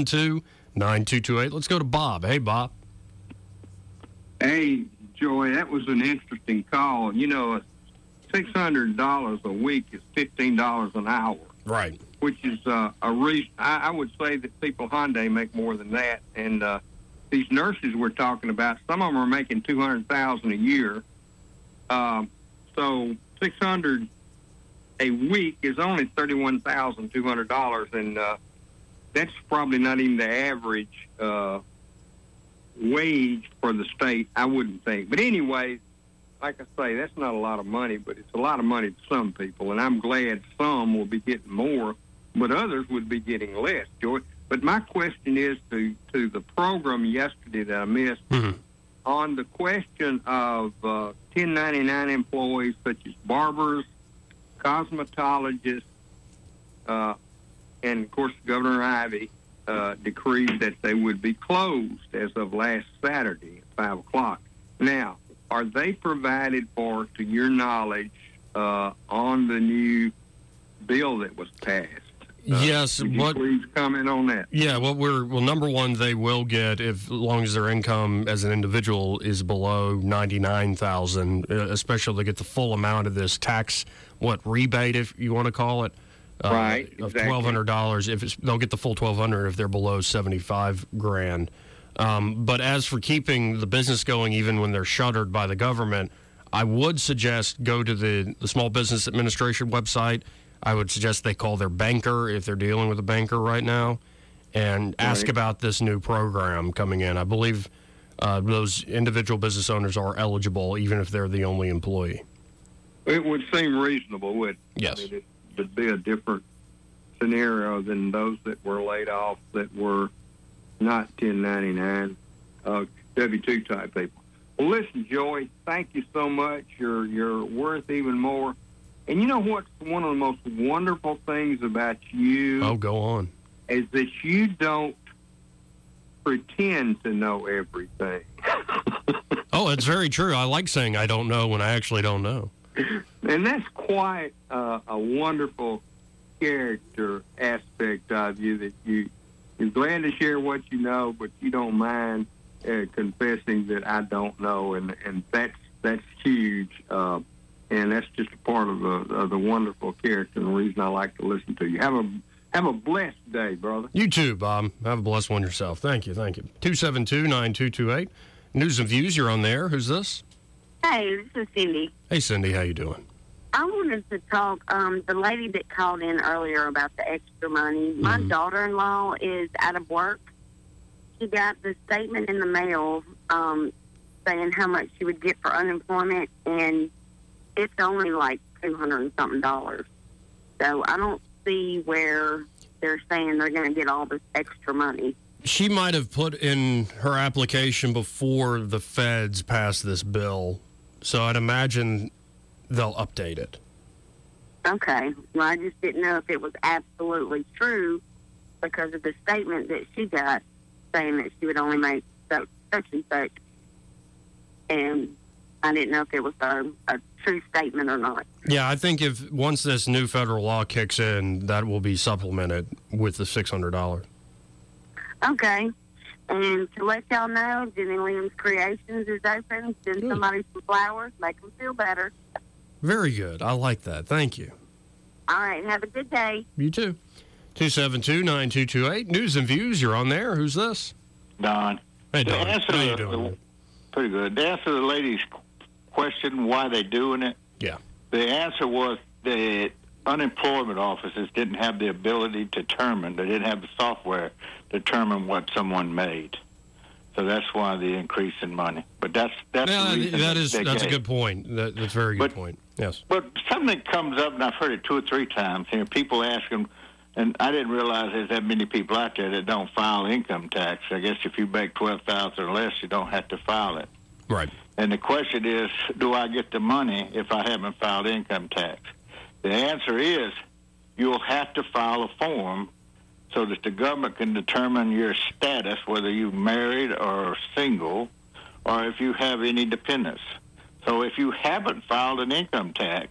272-9228. Let's go to Bob. Hey, Bob. Hey, Joey, that was an interesting call. $600 a week is $15 an hour. Right. which is a reason. I would say that people Hyundai make more than that, and these nurses we're talking about, some of them are making $200,000 a year. So $600 a week is only $31,200, and that's probably not even the average wage for the state, I wouldn't think. But anyway, like I say, that's not a lot of money, but it's a lot of money to some people, and I'm glad some will be getting more, but others would be getting less, Joy. But my question is to the program yesterday that I missed, on the question of 1099 employees such as barbers, cosmetologists, and, of course, Governor Ivey decreed that they would be closed as of last Saturday at 5 o'clock. Now, are they provided for, to your knowledge, on the new bill that was passed? Yes. Would you please comment on that? Yeah, number one, they will get, as long as their income as an individual is below $99,000, especially they get the full amount of this tax, rebate, if you want to call it, right, of exactly. $1,200. They'll get the full $1,200 if they're below $75,000. But as for keeping the business going, even when they're shuttered by the government, I would suggest go to the Small Business Administration website. I would suggest they call their banker if they're dealing with a banker right now and ask about this new program coming in. I believe those individual business owners are eligible even if they're the only employee. It would seem reasonable, wouldn't it? Yes. I mean, it would be a different scenario than those that were laid off that were not 1099 W-2 type people. Well, listen, Joey, thank you so much. You're worth even more. And you know what's one of the most wonderful things about you? Oh, go on. Is that you don't pretend to know everything. Oh, it's very true. I like saying I don't know when I actually don't know. And that's quite a wonderful character aspect of you, that you're glad to share what you know, but you don't mind confessing that I don't know, and that's huge. And that's just a part of the wonderful character and the reason I like to listen to you. Have a blessed day, brother. You too, Bob. Have a blessed one yourself. Thank you. 272-9228. News and Views, you're on there. Who's this? Hey, this is Cindy. Hey, Cindy. How you doing? I wanted to talk, the lady that called in earlier about the extra money. My daughter-in-law is out of work. She got the statement in the mail saying how much she would get for unemployment, and it's only like $200 and something. So I don't see where they're saying they're going to get all this extra money. She might have put in her application before the feds passed this bill, so I'd imagine they'll update it. Okay. Well, I just didn't know if it was absolutely true because of the statement that she got saying that she would only make such and such. And I didn't know if it was a true statement or not. Yeah, I think if once this new federal law kicks in, that will be supplemented with the $600. Okay. And to let y'all know, Jenny Williams Creations is open. Send somebody some flowers, make them feel better. Very good. I like that. Thank you. All right. Have a good day. You too. 272-9228. News and Views, you're on there. Who's this? Don. Hey, Don. How you doing? Pretty good. To answer the lady's question, why they doing it, yeah, the answer was the unemployment offices didn't have the ability to determine, they didn't have the software to determine what someone made. So that's why the increase in money. But that's the reason that's gave. a good point. That's a very good point. Yes. But something comes up, and I've heard it 2 or 3 times here. People ask them, and I didn't realize there's that many people out there that don't file income tax. I guess if you make $12,000 or less, you don't have to file it. Right. And the question is, do I get the money if I haven't filed income tax? The answer is, you'll have to file a form so that the government can determine your status, whether you're married or single, or if you have any dependents. So if you haven't filed an income tax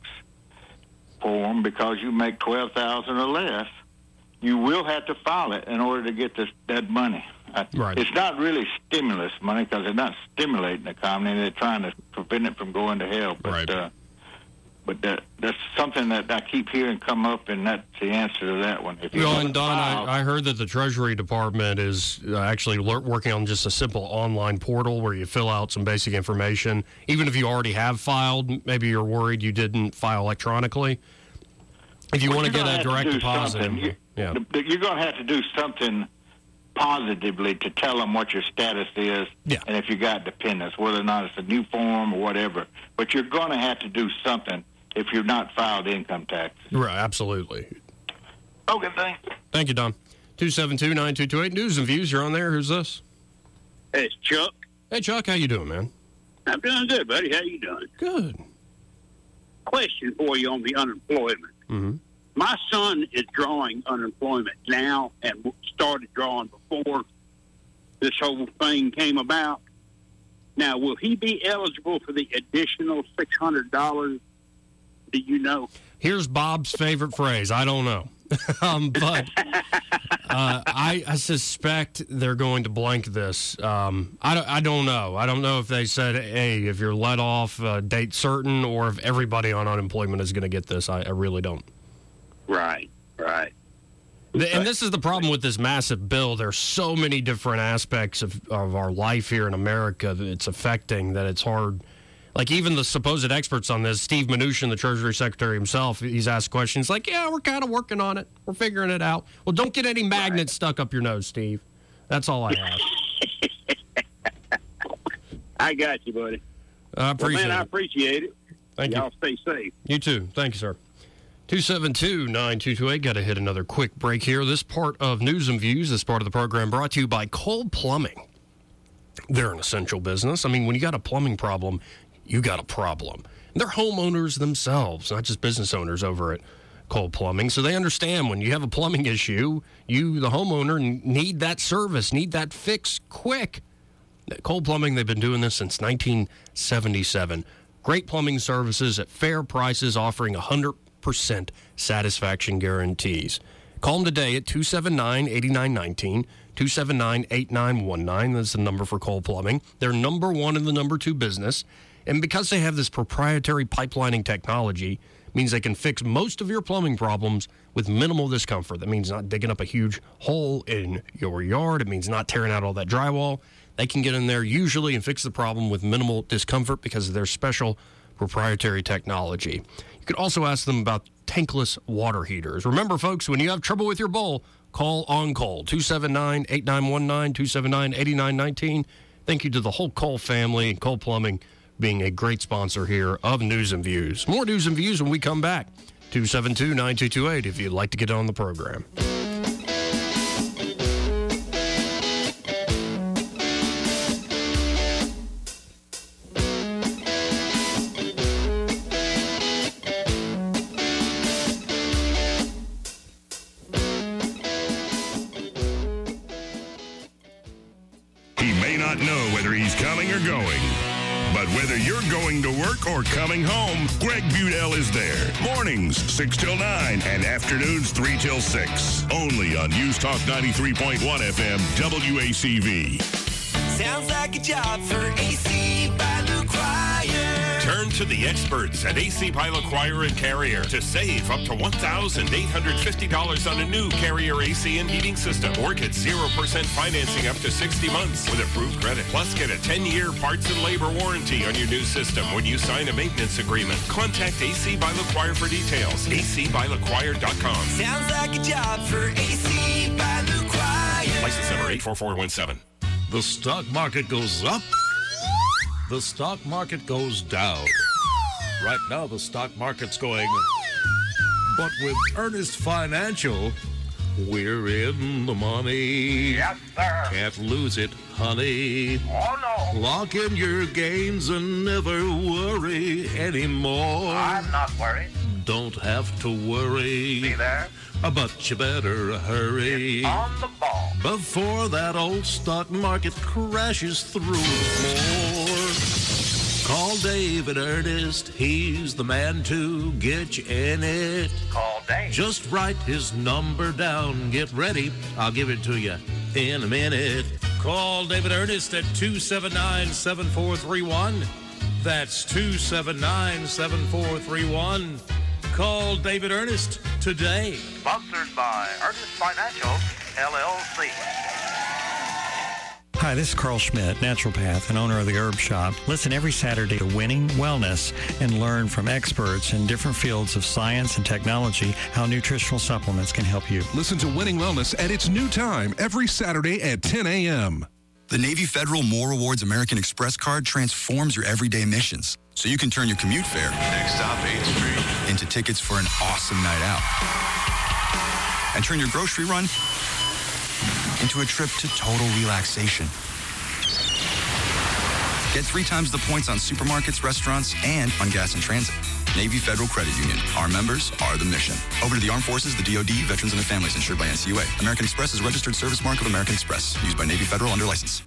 form because you make $12,000 or less, you will have to file it in order to get that money. Right. It's not really stimulus money because they're not stimulating the economy. They're trying to prevent it from going to hell. But But that's something that I keep hearing come up, and that's the answer to that one. If you Well, don't and Don, file- I heard that the Treasury Department is actually working on just a simple online portal where you fill out some basic information. Even if you already have filed, maybe you're worried you didn't file electronically. If you want to get a direct deposit, yeah. You're going to have to do something positively to tell them what your status is, and if you got dependents, whether or not it's a new form or whatever. But you're going to have to do something if you're not filed income tax. Right, absolutely. Okay, thanks. Thank you, Don. 272-9228, News and Views, you're on there. Who's this? Hey, it's Chuck. Hey, Chuck, how you doing, man? I'm doing good, buddy. How you doing? Good. Question for you on the unemployment. Mm-hmm. My son is drawing unemployment now and started drawing before this whole thing came about. Now, will he be eligible for the additional $600? Do you know? Here's Bob's favorite phrase. I don't know. But I suspect they're going to blank this. I don't know. I don't know if they said, hey, if you're let off date certain, or if everybody on unemployment is going to get this. I really don't. Right. And this is the problem with this massive bill. There's so many different aspects of our life here in America that it's affecting that it's hard. Like, even the supposed experts on this, Steve Mnuchin, the Treasury Secretary himself, he's asked questions like, yeah, we're kind of working on it. We're figuring it out. Well, don't get any magnets stuck up your nose, Steve. That's all I have. I got you, buddy. I appreciate I it. appreciate it. Thank you. Y'all stay safe. You too. Thank you, sir. 272-9228. Got to hit another quick break here. This part of News and Views, this part of the program, brought to you by Cole Plumbing. They're an essential business. I mean, when you got a plumbing problem, you got a problem. And they're homeowners themselves, not just business owners over at Cole Plumbing. So they understand when you have a plumbing issue, you, the homeowner, need that service, need that fix quick. At Cole Plumbing, they've been doing this since 1977. Great plumbing services at fair prices, offering 100% satisfaction guarantees. Call them today at 279-8919, 279-8919. That's the number for Cole Plumbing. They're number one in the number two business. And because they have this proprietary pipelining technology, means they can fix most of your plumbing problems with minimal discomfort. That means not digging up a huge hole in your yard. It means not tearing out all that drywall. They can get in there usually and fix the problem with minimal discomfort because of their special proprietary technology. You could also ask them about tankless water heaters. Remember, folks, when you have trouble with your bowl, call On Cole, 279-8919, 279-8919. Thank you to the whole Cole family and Cole Plumbing being a great sponsor here of News and Views. More News and Views when we come back. 272-9228 if you'd like to get on the program. He may not know whether he's coming or going. But whether you're going to work or coming home, Greg Budell is there. Mornings, 6 till 9, and afternoons, 3 till 6. Only on News Talk 93.1 FM, WACV. Sounds like a job for AC by LaCroix. Turn to the experts at AC by LaCroix and Carrier to save up to $1,850 on a new Carrier AC and heating system, or get 0% financing up to 60 months with approved credit. Plus, get a 10-year parts and labor warranty on your new system when you sign a maintenance agreement. Contact AC by LaCroix for details. acbylacroix.com. Sounds like a job for AC by LaCroix. License number 84417. The stock market goes up. The stock market goes down. Right now, the stock market's going. But with Ernest Financial, we're in the money. Yes, sir. Can't lose it, honey. Oh, no. Lock in your gains and never worry anymore. I'm not worried. Don't have to worry. Be there. But you better hurry. Get on the ball. Before that old stock market crashes through more. Call David Ernest. He's the man to get you in it. Call Dave. Just write his number down. Get ready. I'll give it to you in a minute. Call David Ernest at 279-7431. That's 279-7431. Call David Ernest today. Sponsored by Ernest Financial, LLC. Hi, this is Carl Schmidt, naturopath and owner of the Herb Shop. Listen every Saturday to Winning Wellness and learn from experts in different fields of science and technology how nutritional supplements can help you. Listen to Winning Wellness at its new time every Saturday at 10 a.m. The Navy Federal More Rewards American Express card transforms your everyday missions, so you can turn your commute fare, next stop 8th Street, into tickets for an awesome night out. And turn your grocery run into a trip to total relaxation. Get 3 times the points on supermarkets, restaurants, and on gas and transit. Navy Federal Credit Union. Our members are the mission. Over to the Armed Forces, the DoD, veterans and their families, insured by NCUA. American Express is a registered service mark of American Express. Used by Navy Federal under license.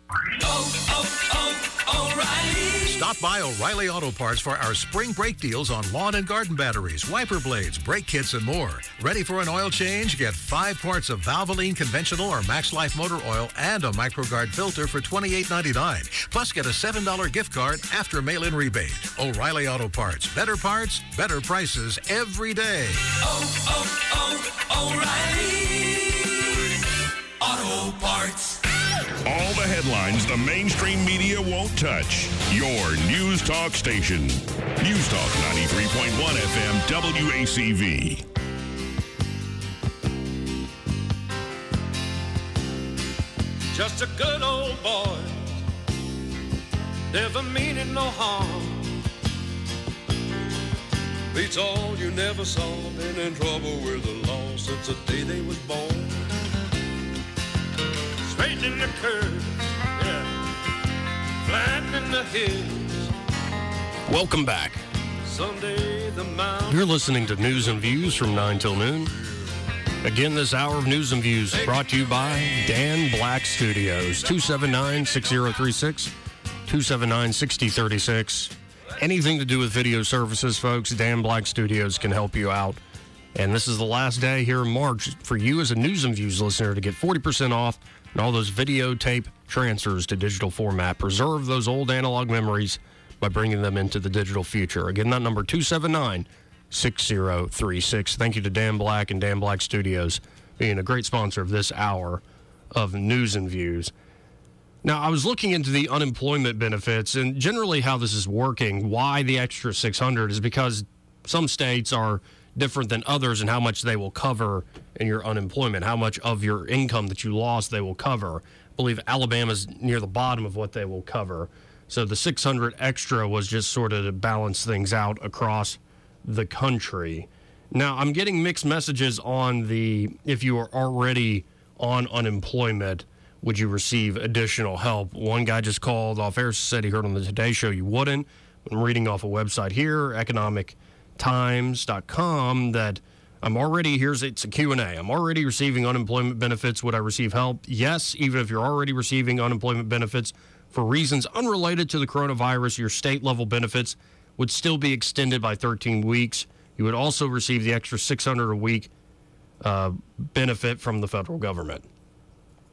O'Reilly. Stop by O'Reilly Auto Parts for our spring break deals on lawn and garden batteries, wiper blades, brake kits, and more. Ready for an oil change? Get 5 quarts of Valvoline conventional or Max Life motor oil and a MicroGuard filter for $28.99. Plus, get a $7 gift card after mail-in rebate. O'Reilly Auto Parts. Better parts, better prices every day. O'Reilly Auto Parts. All the headlines the mainstream media won't touch. Your News Talk station. News Talk 93.1 FM WACV. Just a good old boy, never meaning no harm. Beats all you never saw, been in trouble with the law since the day they was born. Straightening the curves, yeah, flattening the hills. Welcome back. Someday the mountain. You're listening to News and Views from 9 till noon. Again, this hour of News and Views brought to you by Dan Black Studios. 279-6036, 279-6036. Anything to do with video services, folks, Dan Black Studios can help you out. And this is the last day here in March for you as a News and Views listener to get 40% off and all those videotape transfers to digital format. Preserve those old analog memories by bringing them into the digital future. Again, that number 279-6036. Thank you to Dan Black and Dan Black Studios being a great sponsor of this hour of News and Views. Now, I was looking into the unemployment benefits and generally how this is working. Why the extra $600 is because some states are different than others in how much they will cover in your unemployment, how much of your income that you lost they will cover. I believe Alabama's near the bottom of what they will cover. So the $600 extra was just sort of to balance things out across the country. Now, I'm getting mixed messages on the, if you are already on unemployment, would you receive additional help? One guy just called off air, said he heard on the Today Show you wouldn't. I'm reading off a website here, economictimes.com, that it's a Q&A. I'm already receiving unemployment benefits. Would I receive help? Yes, even if you're already receiving unemployment benefits for reasons unrelated to the coronavirus, your state-level benefits would still be extended by 13 weeks. You would also receive the extra $600 a week benefit from the federal government.